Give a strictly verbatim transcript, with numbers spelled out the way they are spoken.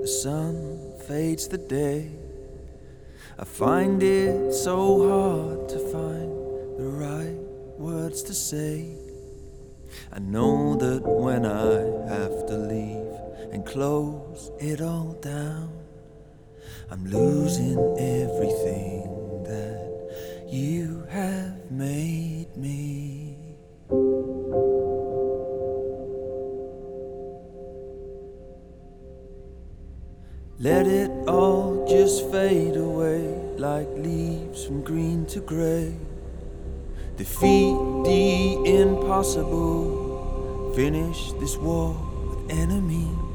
sun fades the day, I find it so hard to find the right words to say. I know that when I have to leave and close it all down, I'm losing everything that you have made me. Let it all just fade away like leaves from green to grey. Defeat the impossible, finish this war with enemies.